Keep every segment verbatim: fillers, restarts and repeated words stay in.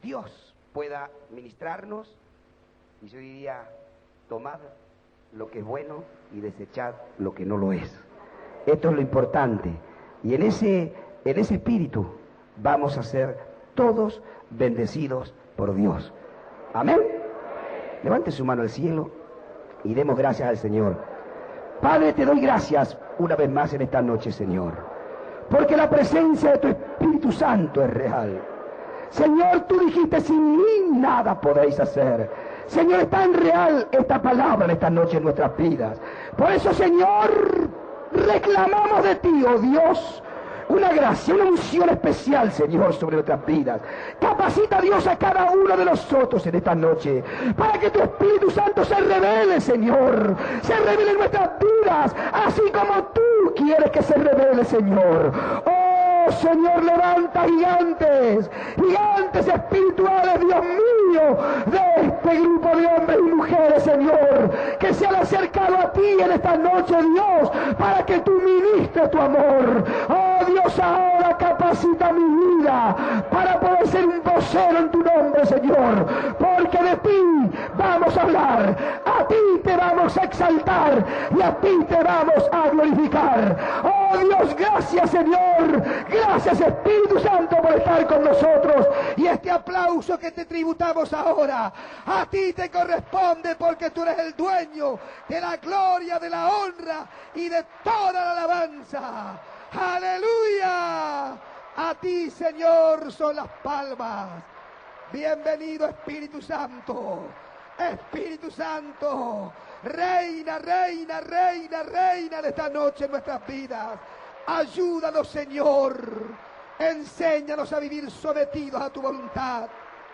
Dios pueda ministrarnos, y yo diría, tomad lo que es bueno y desechad lo que no lo es. Esto es lo importante, y en ese, en ese espíritu vamos a ser todos bendecidos por Dios. Amén. Levante su mano al cielo y demos gracias al Señor. Padre, te doy gracias una vez más en esta noche, Señor, porque la presencia de tu Espíritu Santo es real. Señor, tú dijiste, sin mí nada podéis hacer. Señor, es tan real esta palabra en esta noche en nuestras vidas. Por eso, Señor, reclamamos de ti, oh Dios, una gracia, una unción especial, Señor, sobre nuestras vidas. Capacita, Dios, a cada uno de nosotros en esta noche, para que tu Espíritu Santo se revele, Señor, se revele en nuestras vidas, así como tú quieres que se revele, Señor. Oh, Señor, levanta gigantes, gigantes espirituales, Dios mío, de este grupo de hombres y mujeres, Señor, que se han acercado a ti en esta noche, Dios, para que tú ministres tu amor. Oh, Dios, ahora capacita mi vida para poder ser un vocero en tu nombre, Señor, porque de ti vamos a hablar, a ti te vamos a exaltar y a ti te vamos a glorificar. Oh, Dios, gracias, Señor, gracias, Espíritu Santo, por estar con nosotros, y este aplauso que te tributamos ahora a ti te corresponde, porque tú eres el dueño de la gloria, de la honra y de toda la alabanza. ¡Aleluya! A ti, Señor, son las palmas. Bienvenido, Espíritu Santo. Espíritu Santo, reina, reina, reina, reina de esta noche en nuestras vidas. Ayúdanos, Señor. Enséñanos a vivir sometidos a tu voluntad.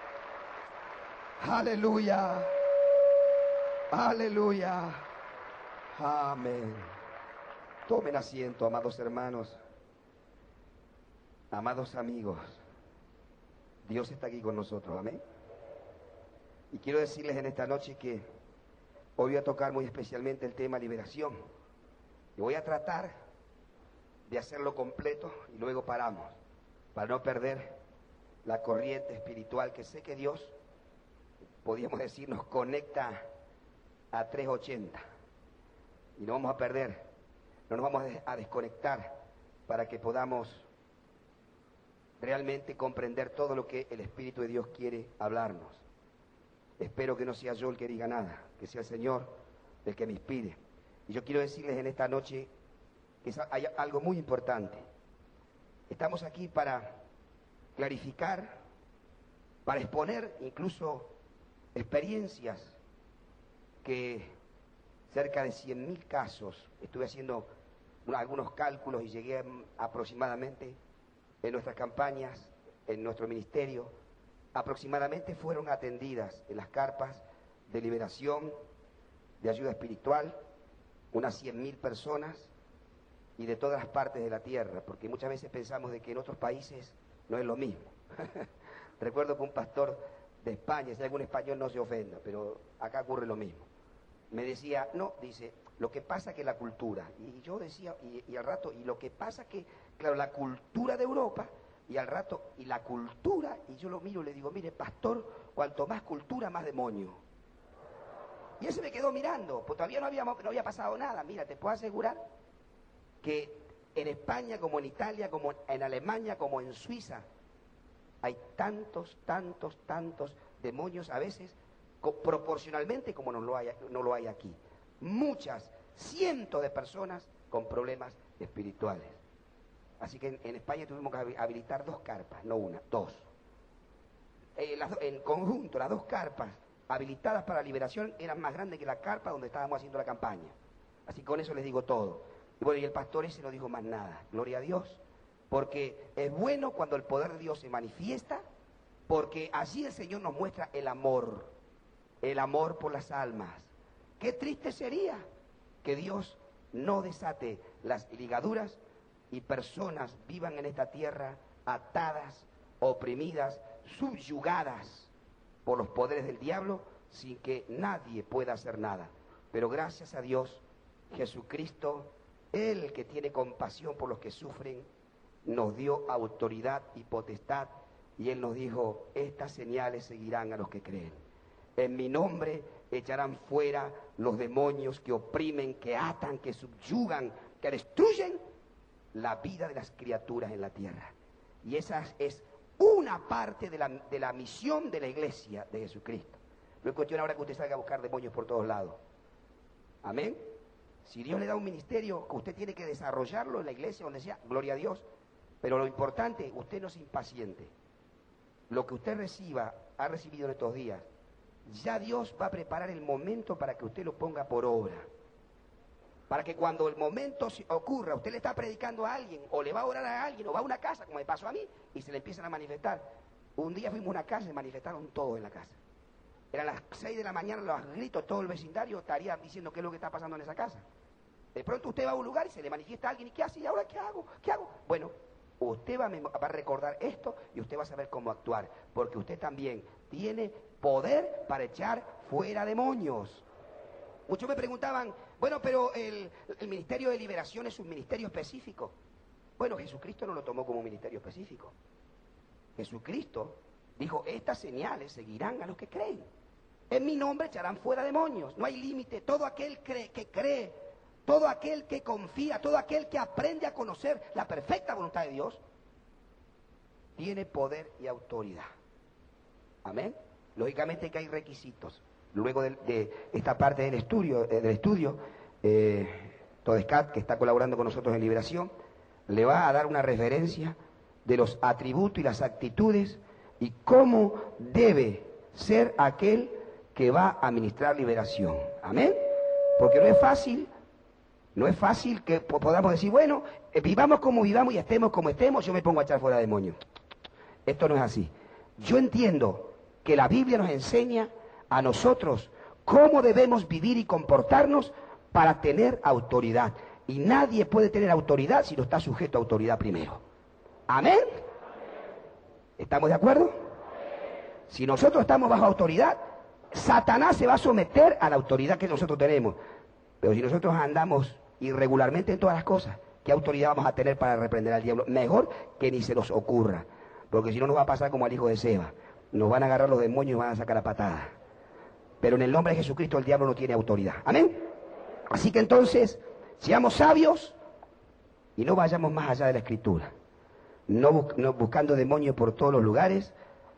Aleluya. Aleluya. Amén. Tomen asiento, amados hermanos, amados amigos. Dios está aquí con nosotros, amén. Y quiero decirles en esta noche que hoy voy a tocar muy especialmente el tema liberación. Y voy a tratar de hacerlo completo y luego paramos, para no perder la corriente espiritual que sé que Dios, podríamos decir, nos conecta a trescientos ochenta. Y no vamos a perder. No nos vamos a desconectar para que podamos realmente comprender todo lo que el Espíritu de Dios quiere hablarnos. Espero que no sea yo el que diga nada, que sea el Señor el que me inspire. Y yo quiero decirles en esta noche que hay algo muy importante. Estamos aquí para clarificar, para exponer incluso experiencias que cerca de cien mil casos, estuve haciendo algunos cálculos y llegué a, aproximadamente en nuestras campañas, en nuestro ministerio, aproximadamente fueron atendidas en las carpas de liberación, de ayuda espiritual, unas cien mil personas, y de todas las partes de la tierra, porque muchas veces pensamos de que en otros países no es lo mismo. Recuerdo que un pastor de España, si algún español no se ofenda, pero acá ocurre lo mismo. Me decía, no, dice, lo que pasa que la cultura, y yo decía, y, y al rato, y lo que pasa que, claro, la cultura de Europa, y al rato, y la cultura, y yo lo miro y le digo, mire, pastor, cuanto más cultura, más demonio. Y él se me quedó mirando, pues todavía no había, no había pasado nada. Mira, te puedo asegurar que en España, como en Italia, como en Alemania, como en Suiza, hay tantos, tantos, tantos demonios a veces, proporcionalmente como no lo hay, no lo hay aquí. Muchas, cientos de personas con problemas espirituales. Así que en, en España tuvimos que habilitar dos carpas, no una, dos. Eh, las, en conjunto, las dos carpas habilitadas para liberación eran más grandes que la carpa donde estábamos haciendo la campaña. Así que con eso les digo todo. Y bueno, y el pastor ese no dijo más nada. Gloria a Dios. Porque es bueno cuando el poder de Dios se manifiesta, porque allí el Señor nos muestra el amor. El amor por las almas. Qué triste sería que Dios no desate las ligaduras y personas vivan en esta tierra atadas, oprimidas, subyugadas por los poderes del diablo, sin que nadie pueda hacer nada. Pero gracias a Dios, Jesucristo, Él que tiene compasión por los que sufren, nos dio autoridad y potestad Y Él nos dijo, estas señales seguirán a los que creen. En mi nombre echarán fuera los demonios que oprimen, que atan, que subyugan, que destruyen la vida de las criaturas en la tierra. Y esa es una parte de la, de la misión de la iglesia de Jesucristo. No es cuestión ahora que usted salga a buscar demonios por todos lados. Amén. Si Dios le da un ministerio que usted tiene que desarrollarlo en la iglesia, donde sea, gloria a Dios. Pero lo importante, usted no se impaciente. Lo que usted reciba, ha recibido en estos días, ya Dios va a preparar el momento para que usted lo ponga por obra. Para que cuando el momento ocurra, usted le está predicando a alguien, o le va a orar a alguien, o va a una casa, como me pasó a mí, y se le empiezan a manifestar. Un día fuimos a una casa y se manifestaron todos en la casa. Eran las seis de la mañana, los gritos, todo el vecindario estaría diciendo qué es lo que está pasando en esa casa. De pronto usted va a un lugar y se le manifiesta a alguien, ¿y qué hace? ¿Y ahora qué hago? ¿Qué hago? Bueno, usted va a, va a recordar esto y usted va a saber cómo actuar, porque usted también tiene poder para echar fuera demonios. Muchos me preguntaban, bueno, pero el, el ministerio de liberación es un ministerio específico. Bueno, Jesucristo no lo tomó como un ministerio específico. Jesucristo dijo, estas señales seguirán a los que creen. En mi nombre echarán fuera demonios. No hay límite. Todo aquel cree, que cree, todo aquel que confía, todo aquel que aprende a conocer la perfecta voluntad de Dios, tiene poder y autoridad. Amén. Lógicamente que hay requisitos. Luego de, de esta parte del estudio, eh, del estudio eh, Todescat, que está colaborando con nosotros en Liberación, le va a dar una referencia de los atributos y las actitudes y cómo debe ser aquel que va a ministrar liberación. Amén. Porque no es fácil, no es fácil que podamos decir, bueno, eh, vivamos como vivamos y estemos como estemos, yo me pongo a echar fuera demonios. Esto no es así. Yo entiendo que la Biblia nos enseña a nosotros cómo debemos vivir y comportarnos para tener autoridad. Y nadie puede tener autoridad si no está sujeto a autoridad primero. ¿Amén? ¿Estamos de acuerdo? Si nosotros estamos bajo autoridad, Satanás se va a someter a la autoridad que nosotros tenemos. Pero si nosotros andamos irregularmente en todas las cosas, ¿qué autoridad vamos a tener para reprender al diablo? Mejor que ni se nos ocurra. Porque si no nos va a pasar como al hijo de Seba. Nos van a agarrar los demonios y van a sacar a patada. Pero en el nombre de Jesucristo el diablo no tiene autoridad. ¿Amén? Así que entonces, seamos sabios y no vayamos más allá de la Escritura. No, bu no buscando demonios por todos los lugares,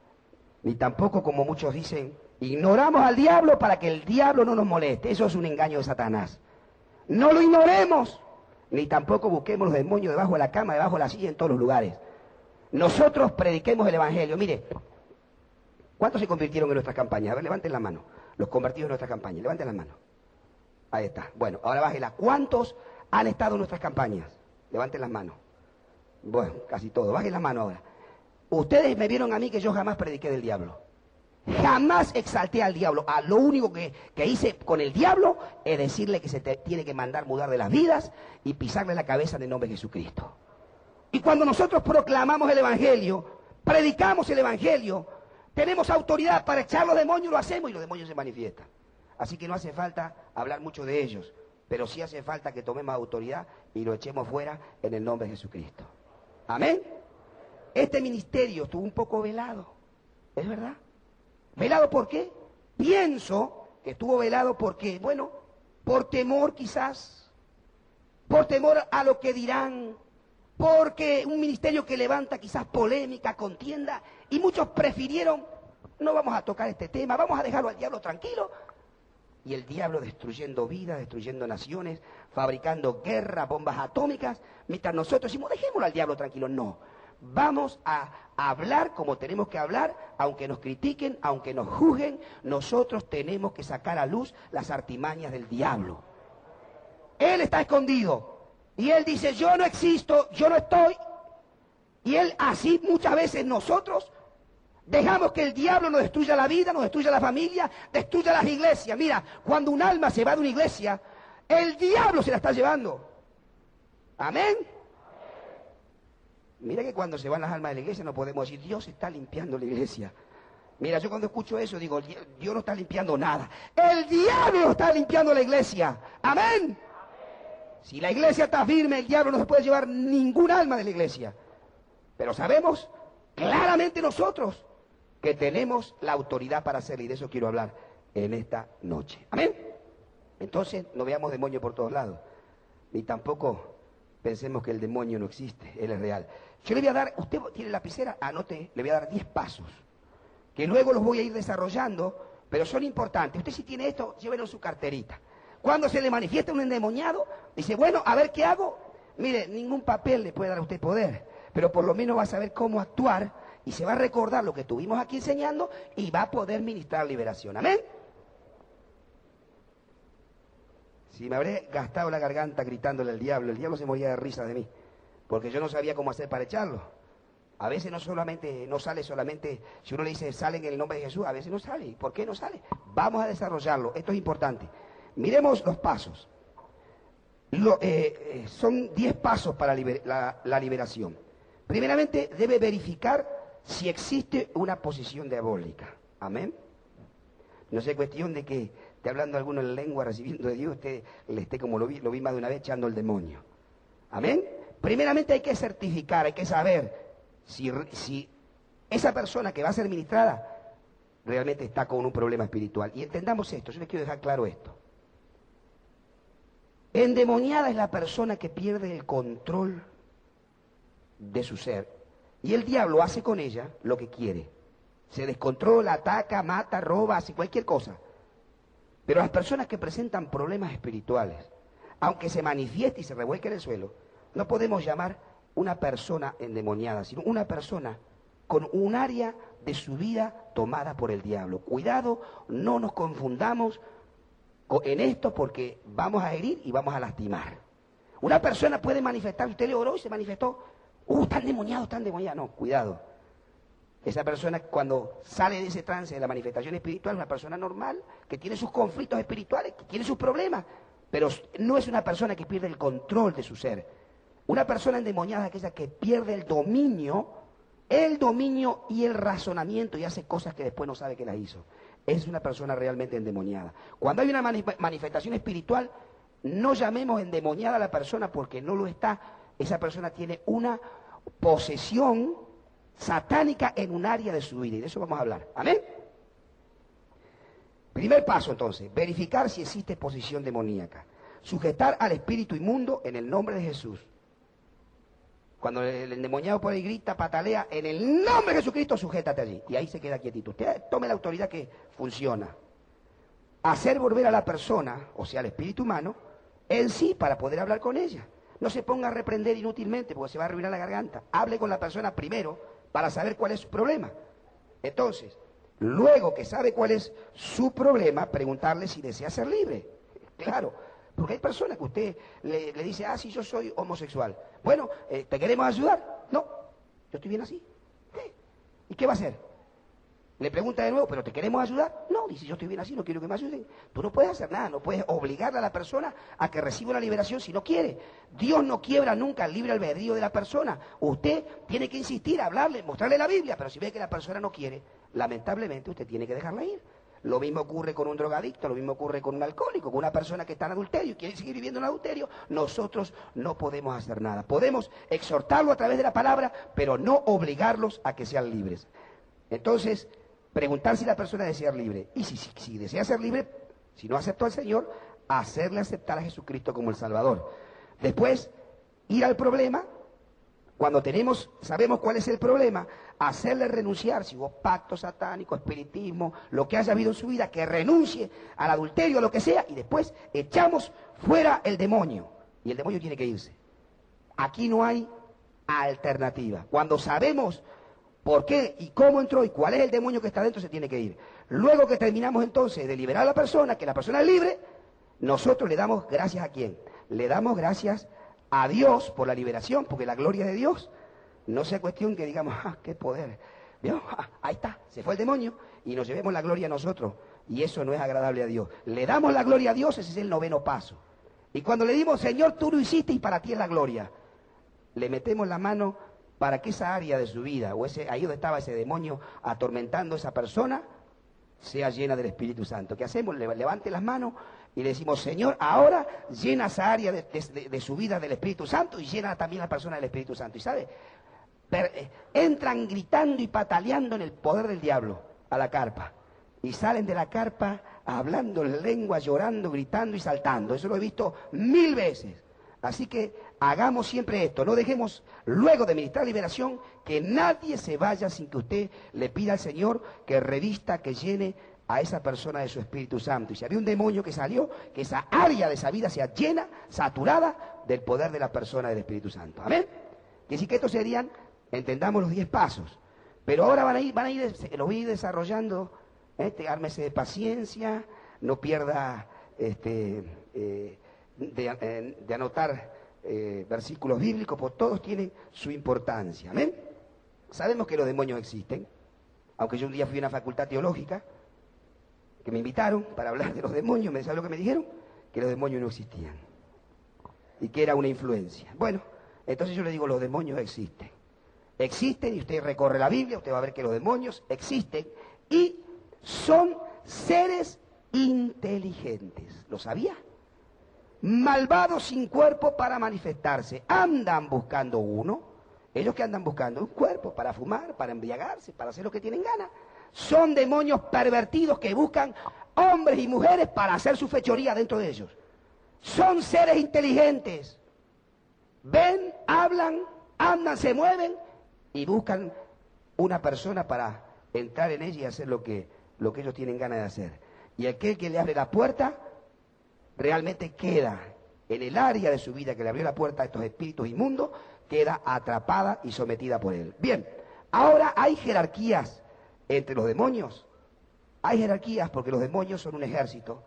ni tampoco, como muchos dicen, ignoramos al diablo para que el diablo no nos moleste. Eso es un engaño de Satanás. No lo ignoremos, ni tampoco busquemos los demonios debajo de la cama, debajo de la silla, en todos los lugares. Nosotros prediquemos el Evangelio. Mire, ¿cuántos se convirtieron en nuestras campañas? A ver, levanten la mano. Los convertidos en nuestras campañas. Levanten las manos. Ahí está. Bueno, ahora bájela. ¿Cuántos han estado en nuestras campañas? Levanten las manos. Bueno, casi todos. Bajen las manos ahora. Ustedes me vieron a mí que yo jamás prediqué del diablo. Jamás exalté al diablo. A lo único que, que hice con el diablo es decirle que se te tiene que mandar mudar de las vidas y pisarle la cabeza en el nombre de Jesucristo. Y cuando nosotros proclamamos el Evangelio, predicamos el Evangelio, tenemos autoridad para echar los demonios, lo hacemos y los demonios se manifiestan. Así que no hace falta hablar mucho de ellos, pero sí hace falta que tomemos autoridad y lo echemos fuera en el nombre de Jesucristo. Amén. Este ministerio estuvo un poco velado, ¿es verdad? ¿Velado por qué? Pienso que estuvo velado porque, bueno, por temor quizás, por temor a lo que dirán, porque un ministerio que levanta quizás polémica, contienda, y muchos prefirieron, no vamos a tocar este tema, vamos a dejarlo al diablo tranquilo. Y el diablo destruyendo vidas, destruyendo naciones, fabricando guerras, bombas atómicas, mientras nosotros decimos, dejémoslo al diablo tranquilo. No, vamos a hablar como tenemos que hablar, aunque nos critiquen, aunque nos juzguen, nosotros tenemos que sacar a luz las artimañas del diablo. Él está escondido. Y él dice, yo no existo, yo no estoy. Y él, así muchas veces nosotros dejamos que el diablo nos destruya la vida, nos destruya la familia, destruya las iglesias. Mira, cuando un alma se va de una iglesia, el diablo se la está llevando. Amén. Mira que cuando se van las almas de la iglesia no podemos decir, Dios está limpiando la iglesia. Mira, yo cuando escucho eso digo, Dios no está limpiando nada. El diablo está limpiando la iglesia. Amén. Si la iglesia está firme, el diablo no se puede llevar ningún alma de la iglesia. Pero sabemos claramente nosotros que tenemos la autoridad para hacerlo, y de eso quiero hablar en esta noche. Amén. Entonces no veamos demonio por todos lados, ni tampoco pensemos que el demonio no existe, él es real. Yo le voy a dar, usted tiene lapicera, anote, le voy a dar diez pasos, que luego los voy a ir desarrollando, pero son importantes. Usted si tiene esto, llévelo en su carterita. Cuando se le manifiesta un endemoniado, dice, bueno, a ver qué hago. Mire, ningún papel le puede dar a usted poder, pero por lo menos va a saber cómo actuar y se va a recordar lo que estuvimos aquí enseñando y va a poder ministrar liberación. Amén. Si me habré gastado la garganta gritándole al diablo, el diablo se moría de risa de mí, porque yo no sabía cómo hacer para echarlo. A veces no solamente, no sale solamente, si uno le dice sale en el nombre de Jesús, a veces no sale. ¿Por qué no sale? Vamos a desarrollarlo, esto es importante. Miremos los pasos. Lo, eh, eh, son diez pasos para liber, la, la liberación. Primeramente, debe verificar si existe una posición diabólica. Amén. No es cuestión de que esté hablando alguno en lengua, recibiendo de Dios, usted le esté como lo vi, lo vi más de una vez echando el demonio. Amén. Primeramente hay que certificar, hay que saber si, si esa persona que va a ser ministrada realmente está con un problema espiritual. Y entendamos esto, yo les quiero dejar claro esto. Endemoniada es la persona que pierde el control de su ser. Y el diablo hace con ella lo que quiere. Se descontrola, ataca, mata, roba, hace cualquier cosa. Pero las personas que presentan problemas espirituales, aunque se manifieste y se revuelque en el suelo, no podemos llamar una persona endemoniada, sino una persona con un área de su vida tomada por el diablo. Cuidado, no nos confundamos en esto porque vamos a herir y vamos a lastimar. Una persona puede manifestar, usted le oró y se manifestó, uh, está endemoniado, está endemoniado. No, cuidado. Esa persona cuando sale de ese trance de la manifestación espiritual es una persona normal, que tiene sus conflictos espirituales, que tiene sus problemas, pero no es una persona que pierde el control de su ser. Una persona endemoniada es aquella que pierde el dominio, el dominio y el razonamiento y hace cosas que después no sabe que las hizo. Es una persona realmente endemoniada. Cuando hay una manifestación espiritual, no llamemos endemoniada a la persona porque no lo está. Esa persona tiene una posesión satánica en un área de su vida, y de eso vamos a hablar. ¿Amén? Primer paso entonces, verificar si existe posesión demoníaca. Sujetar al espíritu inmundo en el nombre de Jesús. Cuando el endemoniado por ahí grita, patalea, en el nombre de Jesucristo, sujétate allí. Y ahí se queda quietito. Usted tome la autoridad que funciona. Hacer volver a la persona, o sea, al espíritu humano, en sí para poder hablar con ella. No se ponga a reprender inútilmente porque se va a arruinar la garganta. Hable con la persona primero para saber cuál es su problema. Entonces, luego que sabe cuál es su problema, preguntarle si desea ser libre. Claro. Porque hay personas que usted le, le dice, ah, sí, yo soy homosexual. Bueno, eh, ¿te queremos ayudar? No, yo estoy bien así. ¿Eh? ¿Y qué va a hacer? Le pregunta de nuevo, ¿pero te queremos ayudar? No, dice, yo estoy bien así, no quiero que me ayuden. Tú no puedes hacer nada, no puedes obligarle a la persona a que reciba una liberación si no quiere. Dios no quiebra nunca el libre albedrío de la persona. Usted tiene que insistir, hablarle, mostrarle la Biblia, pero si ve que la persona no quiere, lamentablemente usted tiene que dejarla ir. Lo mismo ocurre con un drogadicto, lo mismo ocurre con un alcohólico, con una persona que está en adulterio y quiere seguir viviendo en adulterio. Nosotros no podemos hacer nada. Podemos exhortarlo a través de la palabra, pero no obligarlos a que sean libres. Entonces, preguntar si la persona desea ser libre. Y si, si, si desea ser libre, si no aceptó al Señor, hacerle aceptar a Jesucristo como el Salvador. Después, ir al problema. Cuando tenemos, sabemos cuál es el problema, hacerle renunciar, si hubo pacto satánico, espiritismo, lo que haya habido en su vida, que renuncie al adulterio, lo que sea, y después echamos fuera el demonio. Y el demonio tiene que irse. Aquí no hay alternativa. Cuando sabemos por qué y cómo entró y cuál es el demonio que está dentro, se tiene que ir. Luego que terminamos entonces de liberar a la persona, que la persona es libre, nosotros le damos gracias a ¿quién? Le damos gracias a Dios por la liberación, porque la gloria de Dios no sea cuestión que digamos, ah, qué poder, ¿vio? Ah, ahí está, se fue el demonio y nos llevemos la gloria a nosotros, y eso no es agradable a Dios. Le damos la gloria a Dios, ese es el noveno paso. Y cuando le dimos, Señor, tú lo hiciste y para ti es la gloria, le metemos la mano para que esa área de su vida, o ese ahí donde estaba ese demonio atormentando a esa persona, sea llena del Espíritu Santo. ¿Qué hacemos? Le, levante las manos y le decimos, Señor, ahora llena esa área de, de, de su vida del Espíritu Santo y llena también a la persona del Espíritu Santo. Y sabe, per, eh, entran gritando y pataleando en el poder del diablo a la carpa. Y salen de la carpa hablando en lengua, llorando, gritando y saltando. Eso lo he visto mil veces. Así que hagamos siempre esto. No dejemos, luego de ministrar liberación, que nadie se vaya sin que usted le pida al Señor que revista, que llene a esa persona de su Espíritu Santo. Y si había un demonio que salió, que esa área de esa vida sea llena, saturada del poder de la persona del Espíritu Santo. Amén. Y así que estos serían, entendamos, los diez pasos. Pero ahora van a ir, van a ir, lo voy a ir desarrollando. Este, ármese de paciencia, no pierda este, eh, de, eh, de anotar eh, versículos bíblicos, porque todos tienen su importancia. ¿Amén? Sabemos que los demonios existen, aunque yo un día fui a una facultad teológica, que me invitaron para hablar de los demonios, ¿me sabe lo que me dijeron? Que los demonios no existían, y que era una influencia. Bueno, entonces yo le digo, los demonios existen. Existen, y usted recorre la Biblia, usted va a ver que los demonios existen, y son seres inteligentes. ¿Lo sabía? Malvados sin cuerpo para manifestarse. Andan buscando uno. Ellos que andan buscando un cuerpo para fumar, para embriagarse, para hacer lo que tienen ganas. Son demonios pervertidos que buscan hombres y mujeres para hacer su fechoría dentro de ellos. Son seres inteligentes. Ven, hablan, andan, se mueven y buscan una persona para entrar en ella y hacer lo que lo que ellos tienen ganas de hacer. Y aquel que le abre la puerta, realmente queda en el área de su vida que le abrió la puerta a estos espíritus inmundos, queda atrapada y sometida por él. Bien, ahora hay jerarquías entre los demonios. Hay jerarquías porque los demonios son un ejército.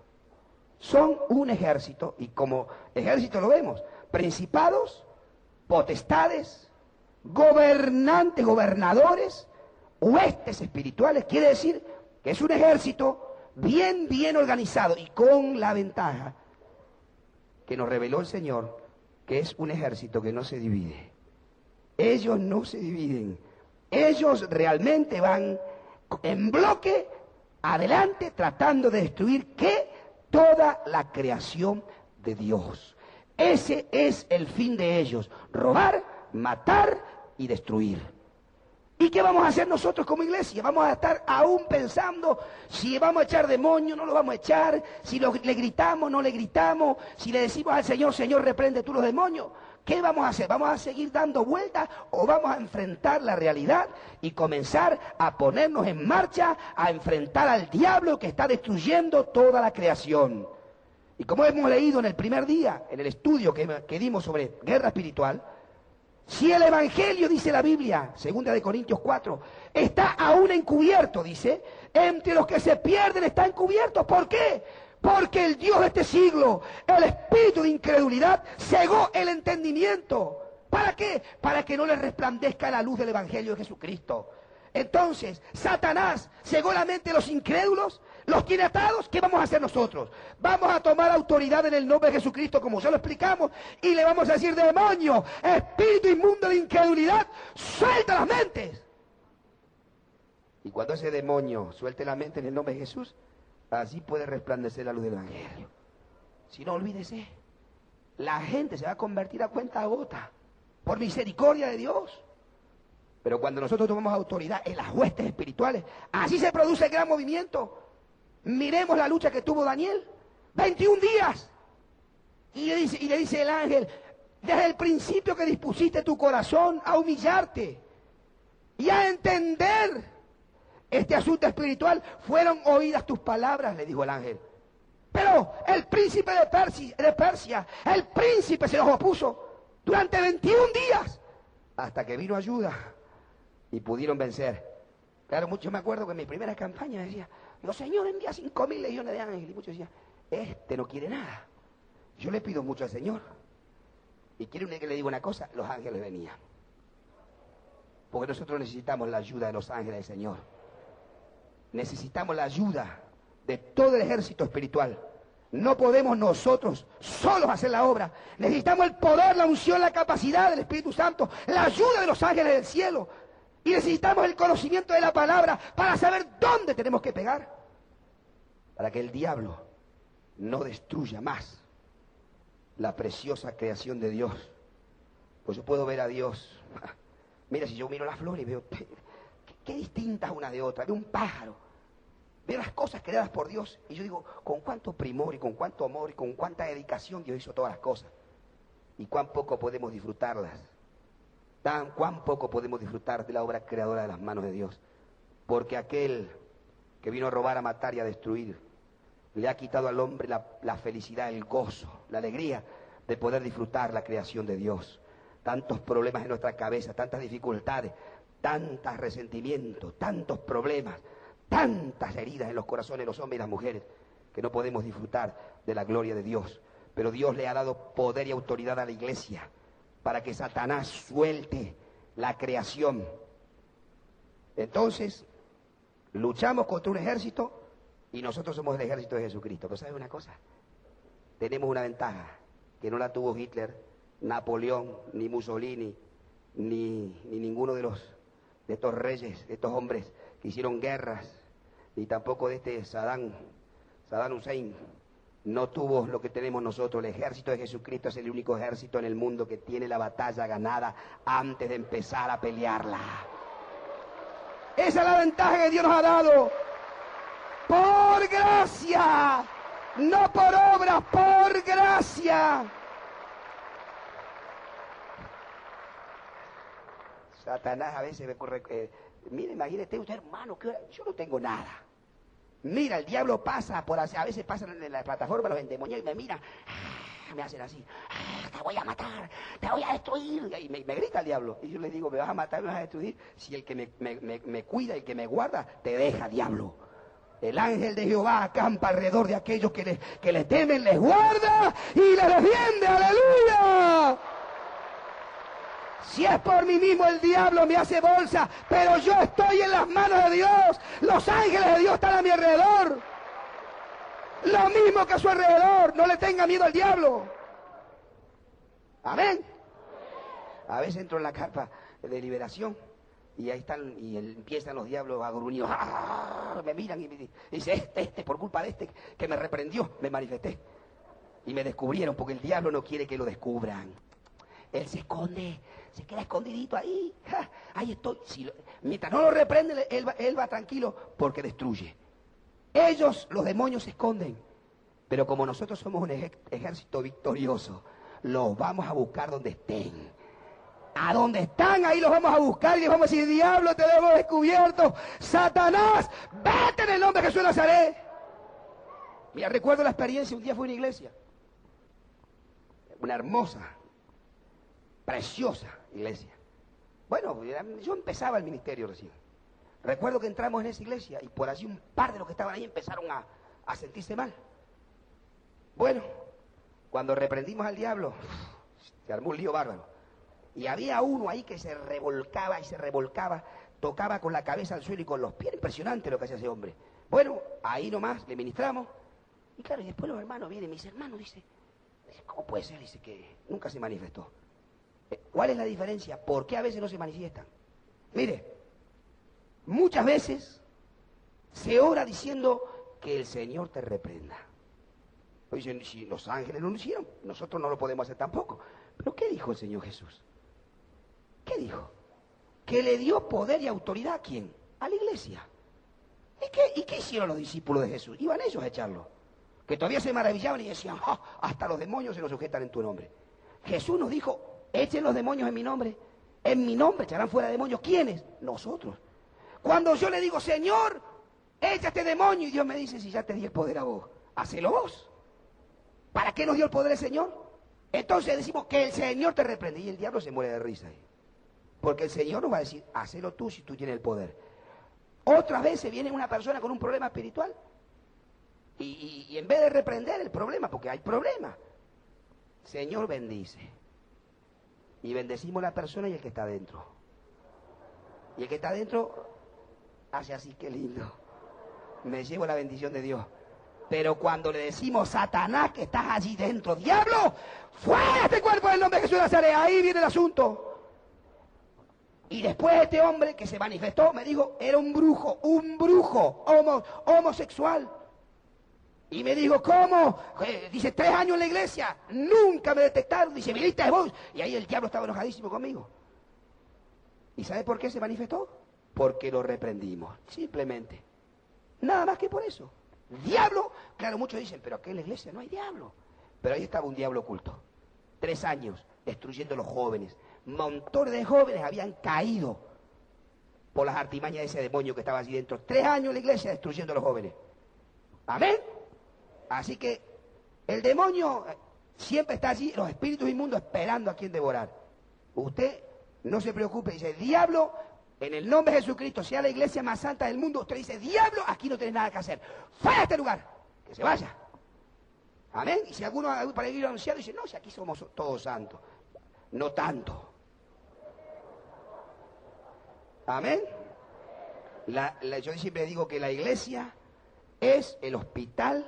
Son un ejército, y como ejército lo vemos, principados, potestades, gobernantes, gobernadores, huestes espirituales. Quiere decir que es un ejército bien, bien organizado, y con la ventaja que nos reveló el Señor, que es un ejército que no se divide. Ellos no se dividen. Ellos realmente van en bloque adelante tratando de destruir, ¿qué? Toda la creación de Dios. Ese es el fin de ellos: robar, matar y destruir. ¿Y qué vamos a hacer nosotros como iglesia? Vamos a estar aún pensando si vamos a echar demonios, no lo vamos a echar, si lo, le gritamos, no le gritamos, si le decimos al Señor, Señor, reprende tú los demonios. ¿Qué vamos a hacer? ¿Vamos a seguir dando vueltas o vamos a enfrentar la realidad y comenzar a ponernos en marcha, a enfrentar al diablo que está destruyendo toda la creación? Y como hemos leído en el primer día, en el estudio que, que dimos sobre guerra espiritual, si el Evangelio, dice la Biblia, segunda de Corintios cuatro, está aún encubierto, dice, entre los que se pierden está encubierto. ¿Por qué? Porque el Dios de este siglo, el espíritu de incredulidad, cegó el entendimiento. ¿Para qué? Para que no les resplandezca la luz del Evangelio de Jesucristo. Entonces, Satanás cegó la mente de los incrédulos, los tiene atados. ¿Qué vamos a hacer nosotros? Vamos a tomar autoridad en el nombre de Jesucristo, como ya lo explicamos, y le vamos a decir: demonio, espíritu inmundo de incredulidad, suelta las mentes. Y cuando ese demonio suelte la mente en el nombre de Jesús, así puede resplandecer la luz del Evangelio. Si no, olvídese, la gente se va a convertir a cuenta gota, por misericordia de Dios. Pero cuando nosotros tomamos autoridad en las huestes espirituales, así se produce el gran movimiento. Miremos la lucha que tuvo Daniel, veintiún días. Y le dice, y le dice el ángel: desde el principio que dispusiste tu corazón a humillarte y a entender este asunto espiritual, fueron oídas tus palabras, le dijo el ángel. Pero el príncipe de Persia, de Persia, el príncipe se los opuso durante veintiún días, hasta que vino ayuda y pudieron vencer. Claro, mucho me acuerdo que en mi primera campaña decía: digo, Señor, envía cinco mil legiones de ángeles. Y muchos decían: este no quiere nada. Yo le pido mucho al Señor. Y quiere que le diga una cosa: los ángeles venían. Porque nosotros necesitamos la ayuda de los ángeles del Señor. Necesitamos la ayuda de todo el ejército espiritual. No podemos nosotros solos hacer la obra. Necesitamos el poder, la unción, la capacidad del Espíritu Santo, la ayuda de los ángeles del cielo. Y necesitamos el conocimiento de la palabra para saber dónde tenemos que pegar, para que el diablo no destruya más la preciosa creación de Dios. Pues yo puedo ver a Dios Mira, si yo miro las flores y veo qué, qué distintas unas de otras, veo un pájaro, veo las cosas creadas por Dios y yo digo, con cuánto primor y con cuánto amor y con cuánta dedicación Dios hizo todas las cosas y cuán poco podemos disfrutarlas, tan cuán poco podemos disfrutar de la obra creadora de las manos de Dios, porque aquel que vino a robar, a matar y a destruir le ha quitado al hombre la, la felicidad, el gozo, la alegría de poder disfrutar la creación de Dios. Tantos problemas en nuestra cabeza, tantas dificultades, tantos resentimientos, tantos problemas, tantas heridas en los corazones de los hombres y las mujeres, que no podemos disfrutar de la gloria de Dios. Pero Dios le ha dado poder y autoridad a la iglesia para que Satanás suelte la creación. Entonces, luchamos contra un ejército y nosotros somos el ejército de Jesucristo. Pero ¿sabes una cosa? Tenemos una ventaja que no la tuvo Hitler, Napoleón, ni Mussolini, ni, ni ninguno de los de estos reyes, de estos hombres que hicieron guerras, ni tampoco de este Saddam, Saddam Hussein. No tuvo lo que tenemos nosotros. El ejército de Jesucristo es el único ejército en el mundo que tiene la batalla ganada antes de empezar a pelearla. Esa es la ventaja que Dios nos ha dado. Por gracia, no por obras, por gracia. Satanás a veces me corre, eh, mire, imagínate usted, hermano, que yo no tengo nada. Mira, el diablo pasa por así, a veces pasan en la plataforma los endemoniados y me miran, ah, me hacen así, ah, te voy a matar, te voy a destruir. Y me, me grita el diablo. Y yo le digo, me vas a matar, me vas a destruir. Si el que me, me, me, me cuida, el que me guarda, te deja, diablo. El ángel de Jehová acampa alrededor de aquellos que les, que les temen, les guarda y les defiende. ¡Aleluya! Si es por mí mismo, el diablo me hace bolsa, pero yo estoy en las manos de Dios. Los ángeles de Dios están a mi alrededor. Lo mismo que a su alrededor. No le tenga miedo al diablo. Amén. A veces entro en la carpa de liberación y ahí están, y empiezan los diablos a gruñir. ¡Ah! Me miran y me dicen, este, este, por culpa de este que me reprendió, me manifesté. Y me descubrieron, porque el diablo no quiere que lo descubran. Él se esconde, se queda escondidito ahí. ¡Ja! Ahí estoy. Si lo, mientras no lo reprende, él va, él va tranquilo porque destruye. Ellos, los demonios, se esconden. Pero como nosotros somos un ejército victorioso, los vamos a buscar donde estén. A donde están, ahí los vamos a buscar y les vamos a decir, diablo, te hemos descubierto. Satanás, vete en el nombre de Jesús de Nazaret. Mira, recuerdo la experiencia, un día fui a una iglesia. Una hermosa, preciosa iglesia. Bueno, yo empezaba el ministerio recién. Recuerdo que entramos en esa iglesia y por allí un par de los que estaban ahí empezaron a, a sentirse mal. Bueno, cuando reprendimos al diablo, se armó un lío bárbaro. Y había uno ahí que se revolcaba y se revolcaba, tocaba con la cabeza al suelo y con los pies. Impresionante lo que hacía ese hombre. Bueno, ahí nomás le ministramos. Y claro, y después los hermanos vienen y me dicen, hermano, dice, ¿cómo puede ser? Dice que nunca se manifestó. ¿Cuál es la diferencia? ¿Por qué a veces no se manifiestan? Mire, muchas veces se ora diciendo que el Señor te reprenda. Dicen, si los ángeles no lo hicieron, nosotros no lo podemos hacer tampoco. ¿Pero qué dijo el Señor Jesús? ¿Qué dijo? Que le dio poder y autoridad ¿a quién? A la iglesia. ¿Y qué, ¿Y qué hicieron los discípulos de Jesús? Iban ellos a echarlo. Que todavía se maravillaban y decían, oh, hasta los demonios se nos sujetan en tu nombre. Jesús nos dijo, echen los demonios en mi nombre. En mi nombre echarán fuera demonios. ¿Quiénes? Nosotros. Cuando yo le digo, Señor, echa este demonio, y Dios me dice, si ya te di el poder a vos, hacelo vos. ¿Para qué nos dio el poder el Señor? Entonces decimos que el Señor te reprende. Y el diablo se muere de risa ahí. Porque el Señor nos va a decir, hacelo tú si tú tienes el poder. Otras veces viene una persona con un problema espiritual. Y, y, y en vez de reprender el problema, porque hay problema, Señor bendice. Y bendecimos a la persona y el que está adentro. Y el que está adentro hace así, qué lindo. Me llevo la bendición de Dios. Pero cuando le decimos, Satanás, que estás allí dentro, diablo, fuera de este cuerpo en el nombre de Jesús de Nazaret, ahí viene el asunto. Y después este hombre que se manifestó, me dijo, era un brujo, un brujo homo, homosexual. Y me dijo, ¿cómo? Eh, dice, tres años en la iglesia, nunca me detectaron. Dice, viniste vos. Y ahí el diablo estaba enojadísimo conmigo. ¿Y sabe por qué se manifestó? Porque lo reprendimos, simplemente. Nada más que por eso. Diablo, claro, muchos dicen, pero aquí en la iglesia no hay diablo. Pero ahí estaba un diablo oculto. Tres años destruyendo a los jóvenes. Montones de jóvenes habían caído por las artimañas de ese demonio que estaba allí dentro. Tres años en la iglesia destruyendo a los jóvenes. Amén. Así que el demonio siempre está allí, los espíritus inmundos esperando a quien devorar. Usted no se preocupe, dice, diablo, en el nombre de Jesucristo, sea la iglesia más santa del mundo, usted dice, diablo, aquí no tenés nada que hacer. ¡Fuera de este lugar! Que se vaya. Amén. Y si alguno para ir anunciado dice, no, si aquí somos todos santos. No tanto. Amén. La, la, yo siempre digo que la iglesia es el hospital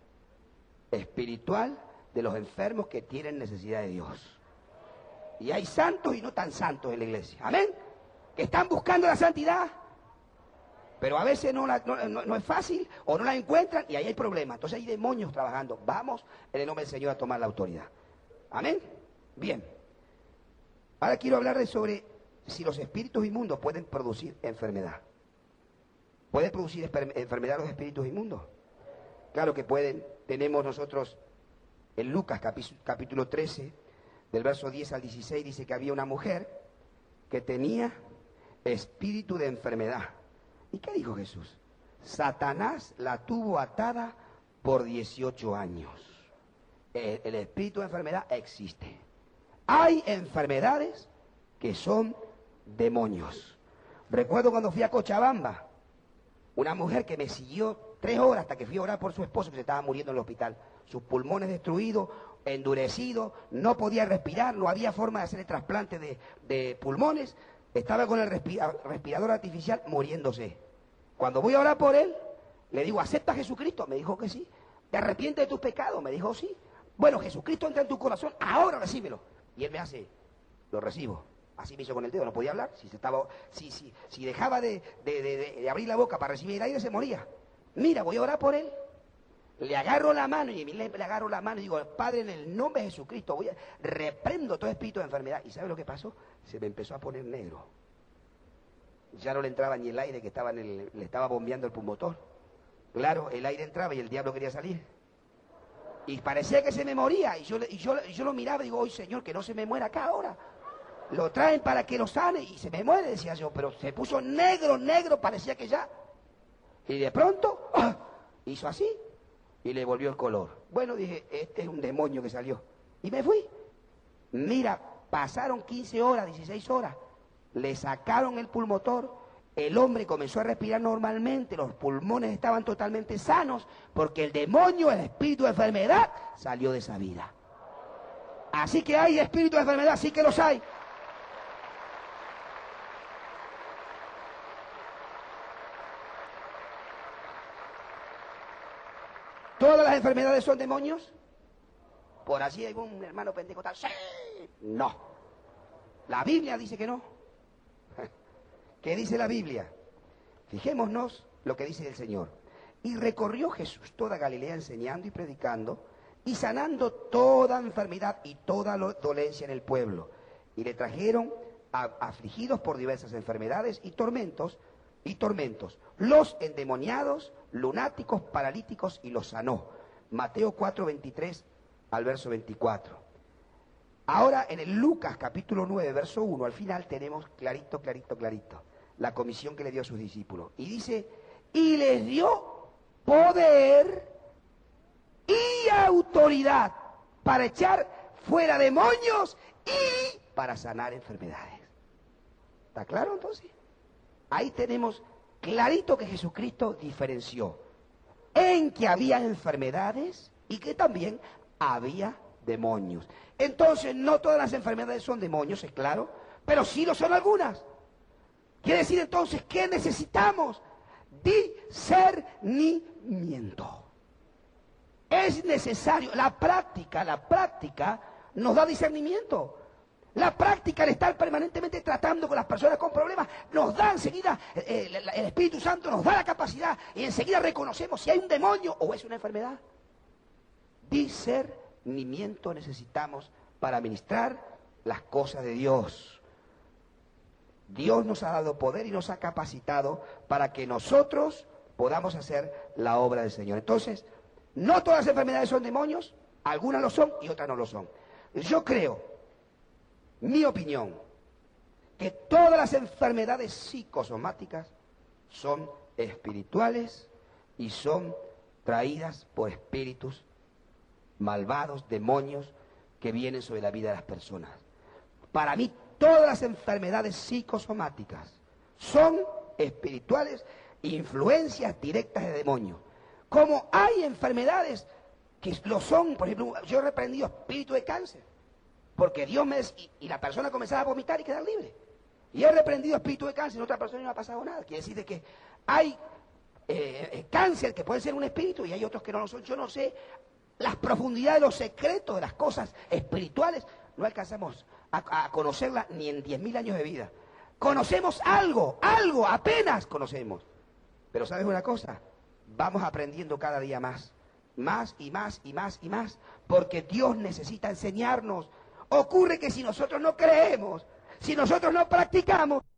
espiritual de los enfermos que tienen necesidad de Dios. Y hay santos y no tan santos en la iglesia. Amén. Que están buscando la santidad, pero a veces no, la, no, no, no es fácil o no la encuentran y ahí hay problemas. Entonces hay demonios trabajando. Vamos en el nombre del Señor a tomar la autoridad. Amén. Bien. Ahora quiero hablar de sobre si los espíritus inmundos pueden producir enfermedad. ¿Pueden producir enfermedad los espíritus inmundos? Claro que pueden. Tenemos nosotros en Lucas capítulo trece, del verso diez al dieciséis, dice que había una mujer que tenía espíritu de enfermedad. ¿Y qué dijo Jesús? Satanás la tuvo atada por dieciocho años. El, el espíritu de enfermedad existe. Hay enfermedades que son demonios. Recuerdo cuando fui a Cochabamba, una mujer que me siguió tres horas hasta que fui a orar por su esposo que se estaba muriendo en el hospital. Sus pulmones destruidos, endurecidos, no podía respirar, no había forma de hacer el trasplante de, de pulmones. Estaba con el respira, respirador artificial muriéndose. Cuando voy a orar por él, le digo, ¿acepta a Jesucristo? Me dijo que sí. ¿Te arrepientes de tus pecados? Me dijo sí. Bueno, Jesucristo entra en tu corazón, ahora recíbelo. Y él me hace, lo recibo. Así me hizo con el dedo, no podía hablar. Si, se estaba, si, si, si dejaba de, de, de, de abrir la boca para recibir el aire, se moría. Mira, voy a orar por él. Le agarro la mano y le, le agarro la mano y digo, Padre, en el nombre de Jesucristo, voy a, reprendo todo espíritu de enfermedad. ¿Y sabe lo que pasó? Se me empezó a poner negro. Ya no le entraba ni el aire que estaba en el, le estaba bombeando el pulmotor. Claro, el aire entraba y el diablo quería salir. Y parecía que se me moría. Y yo, y yo, y yo lo miraba y digo, oye, Señor, que no se me muera acá ahora. Lo traen para que lo sane y se me muere, decía yo. Pero se puso negro, negro, parecía que ya. Y de pronto, ¡ah!, hizo así. Y le volvió el color. Bueno, dije, este es un demonio que salió. Y me fui. Mira, pasaron quince horas, dieciséis horas. Le sacaron el pulmotor. El hombre comenzó a respirar normalmente. Los pulmones estaban totalmente sanos. Porque el demonio, el espíritu de enfermedad, salió de esa vida. Así que hay espíritu de enfermedad, sí que los hay. ¿Todas las enfermedades son demonios? Por allí hay un hermano pentecostal. ¡Sí! No. La Biblia dice que no. ¿Qué dice la Biblia? Fijémonos lo que dice el Señor. Y recorrió Jesús toda Galilea enseñando y predicando y sanando toda enfermedad y toda dolencia en el pueblo. Y le trajeron a, afligidos por diversas enfermedades y tormentos, y tormentos, los endemoniados, lunáticos, paralíticos, y los sanó. Mateo cuatro, veintitrés al verso veinticuatro. Ahora en el Lucas capítulo nueve, verso uno, al final tenemos clarito, clarito, clarito, la comisión que le dio a sus discípulos. Y dice, y les dio poder y autoridad para echar fuera demonios y para sanar enfermedades. ¿Está claro entonces? Ahí tenemos clarito que Jesucristo diferenció en que había enfermedades y que también había demonios. Entonces, no todas las enfermedades son demonios, es claro, pero sí lo son algunas. Quiere decir entonces que necesitamos discernimiento. Es necesario, la práctica, la práctica nos da discernimiento. La práctica, el estar permanentemente tratando con las personas con problemas, nos da enseguida, eh, el, el Espíritu Santo nos da la capacidad y enseguida reconocemos si hay un demonio o es una enfermedad. Discernimiento necesitamos para administrar las cosas de Dios. Dios nos ha dado poder y nos ha capacitado para que nosotros podamos hacer la obra del Señor. Entonces, no todas las enfermedades son demonios, algunas lo son y otras no lo son. Yo creo, mi opinión, que todas las enfermedades psicosomáticas son espirituales y son traídas por espíritus malvados, demonios, que vienen sobre la vida de las personas. Para mí, todas las enfermedades psicosomáticas son espirituales, influencias directas de demonios. Como hay enfermedades que lo son, por ejemplo, yo he reprendido espíritu de cáncer, porque Dios me... Y, y la persona comenzaba a vomitar y quedar libre. Y he reprendido espíritu de cáncer, y a otra persona no le ha pasado nada. Quiere decir de que hay eh, cáncer que puede ser un espíritu y hay otros que no lo son. Yo no sé las profundidades, los secretos de las cosas espirituales, no alcanzamos a, a conocerlas ni en diez mil años de vida. Conocemos algo, algo, apenas conocemos. Pero ¿sabes una cosa? Vamos aprendiendo cada día más, más y más y más y más, porque Dios necesita enseñarnos. Ocurre que si nosotros no creemos, si nosotros no practicamos,